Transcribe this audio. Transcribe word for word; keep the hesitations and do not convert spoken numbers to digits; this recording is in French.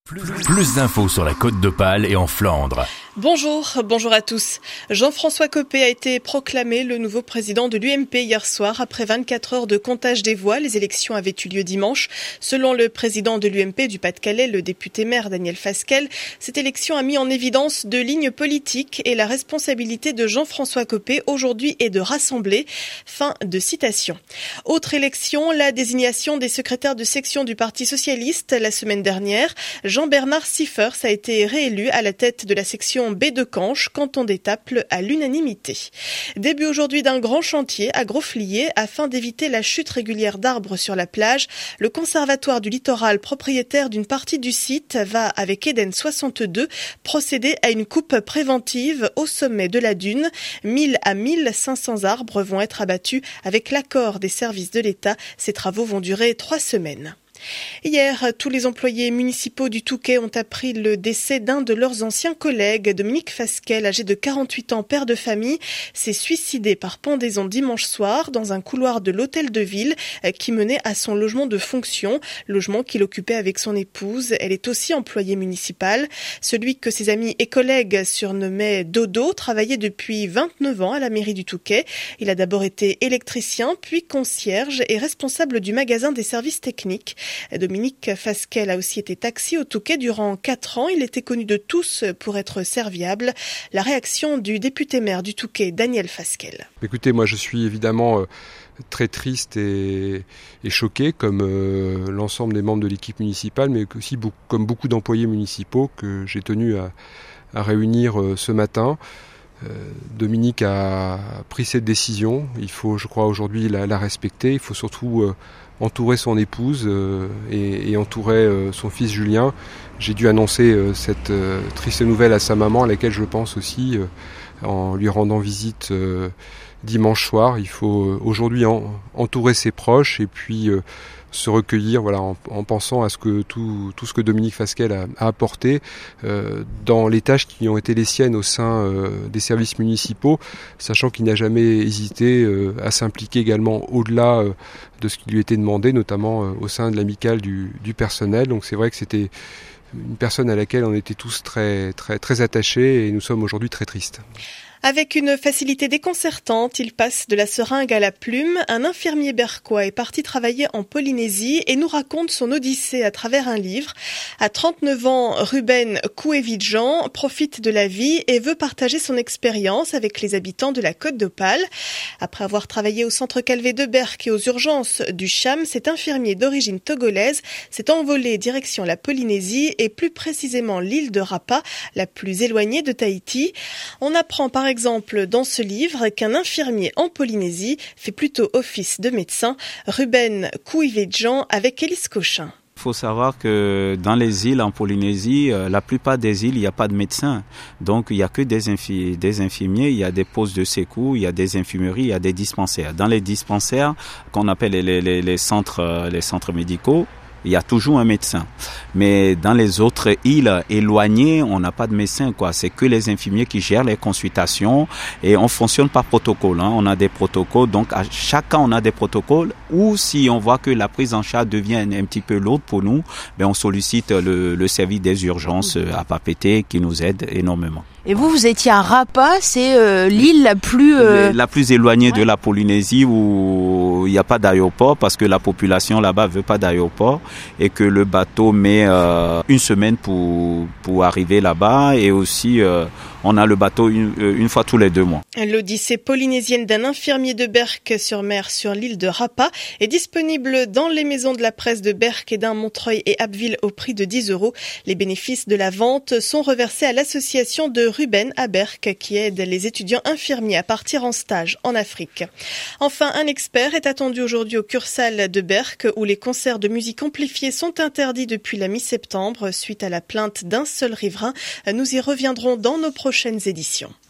Plus, plus d'infos sur la Côte d'Opale et en Flandre. Bonjour, bonjour à tous. Jean-François Copé a été proclamé le nouveau président de l'U M P hier soir. Après vingt-quatre heures de comptage des voix, les élections avaient eu lieu dimanche. Selon le président de l'U M P du Pas-de-Calais, le député maire Daniel Fasquelle, cette élection a mis en évidence deux lignes politiques et la responsabilité de Jean-François Copé aujourd'hui est de rassembler. Fin de citation. Autre élection, la désignation des secrétaires de section du Parti socialiste la semaine dernière. Jean-Bernard Siffers a été réélu à la tête de la section B de Canche, canton d'Étaples, à l'unanimité. Début aujourd'hui d'un grand chantier à Grosflier afin d'éviter la chute régulière d'arbres sur la plage. Le conservatoire du littoral, propriétaire d'une partie du site, va, avec Eden soixante-deux, procéder à une coupe préventive au sommet de la dune. mille à mille cinq cents arbres vont être abattus avec l'accord des services de l'État. Ces travaux vont durer trois semaines. Hier, tous les employés municipaux du Touquet ont appris le décès d'un de leurs anciens collègues. Dominique Fasquelle, âgé de quarante-huit ans, père de famille, s'est suicidé par pendaison dimanche soir dans un couloir de l'hôtel de ville qui menait à son logement de fonction, logement qu'il occupait avec son épouse. Elle est aussi employée municipale. Celui que ses amis et collègues surnommaient Dodo travaillait depuis vingt-neuf ans à la mairie du Touquet. Il a d'abord été électricien, puis concierge et responsable du magasin des services techniques. Dominique Fasquelle a aussi été taxi au Touquet durant quatre ans. Il était connu de tous pour être serviable. La réaction du député maire du Touquet, Daniel Fasquelle. Écoutez, moi je suis évidemment très triste et, et choqué, comme euh, l'ensemble des membres de l'équipe municipale, mais aussi beaucoup, comme beaucoup d'employés municipaux que j'ai tenu à, à réunir euh, ce matin. Euh, Dominique a pris cette décision. Il faut, je crois, aujourd'hui la, la respecter. Il faut surtout euh, entourer son épouse euh, et, et entourer euh, son fils Julien. J'ai dû annoncer euh, cette euh, triste nouvelle à sa maman, à laquelle je pense aussi, euh, en lui rendant visite euh, dimanche soir. Il faut euh, aujourd'hui en, entourer ses proches et puis euh, se recueillir, voilà, en, en pensant à ce que tout, tout ce que Dominique Fasquelle a, a apporté euh, dans les tâches qui ont été les siennes au sein euh, des services municipaux, sachant qu'il n'a jamais hésité euh, à s'impliquer également au-delà euh, de ce qui lui était demandé, notamment euh, au sein de l'amicale du, du personnel. Donc c'est vrai que c'était une personne à laquelle on était tous très, très, très attachés et nous sommes aujourd'hui très tristes. Avec une facilité déconcertante, il passe de la seringue à la plume. Un infirmier berquois est parti travailler en Polynésie et nous raconte son odyssée à travers un livre. À trente-neuf ans, Ruben Kouévidjan profite de la vie et veut partager son expérience avec les habitants de la Côte d'Opale. Après avoir travaillé au centre Calvé de Berck et aux urgences du Cham, cet infirmier d'origine togolaise s'est envolé direction la Polynésie et plus précisément l'île de Rapa, la plus éloignée de Tahiti. On apprend par exemple dans ce livre qu'un infirmier en Polynésie fait plutôt office de médecin. Ruben Kouévidjan avec Élise Cochin. Il faut savoir que dans les îles en Polynésie, la plupart des îles, il n'y a pas de médecins. Donc, il n'y a que des, infi- des infirmiers, il y a des postes de secours, il y a des infirmeries, il y a des dispensaires. Dans les dispensaires, qu'on appelle les, les, les, centres, les centres médicaux, il y a toujours un médecin. Mais dans les autres îles éloignées, on n'a pas de médecin, quoi. C'est que les infirmiers qui gèrent les consultations et on fonctionne par protocole, hein. On a des protocoles, donc à chaque cas on a des protocoles. Ou si on voit que la prise en charge devient un, un petit peu lourde pour nous, ben on sollicite le, le service des urgences à Papeete qui nous aide énormément. Et vous, vous étiez à Rapa, c'est euh, l'île la plus... Euh... La plus éloignée ouais. de la Polynésie où il n'y a pas d'aéroport parce que la population là-bas ne veut pas d'aéroport et que le bateau met euh, une semaine pour, pour arriver là-bas et aussi euh, on a le bateau une, une fois tous les deux mois. L'odyssée polynésienne d'un infirmier de Berck-sur-Mer sur l'île de Rapa est disponible dans les maisons de la presse de Berck, Edin, Montreuil et Abbeville au prix de dix euros. Les bénéfices de la vente sont reversés à l'association de Ruben à Berck qui aide les étudiants infirmiers à partir en stage en Afrique. Enfin, un expert est attendu aujourd'hui au Cursal de Berck où les concerts de musique amplifiée sont interdits depuis la mi-septembre suite à la plainte d'un seul riverain. Nous y reviendrons dans nos prochaines éditions.